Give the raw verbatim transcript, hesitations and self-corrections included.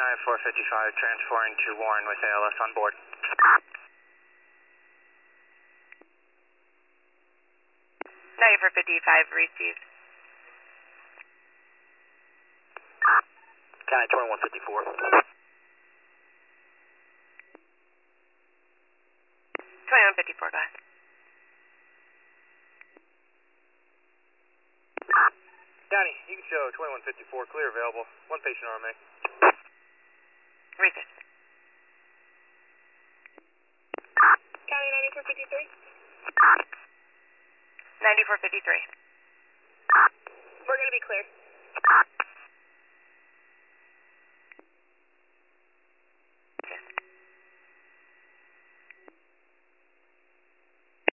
ninety-four fifty-five, transferring to Warren with A L S on board. ninety-four fifty-five, received. County twenty-one fifty-four. twenty-one fifty-four, go ahead. County, you can show twenty-one fifty-four, clear available. One patient R M A. Received. County ninety-four fifty-three. ninety-four fifty-three. We're going to be clear.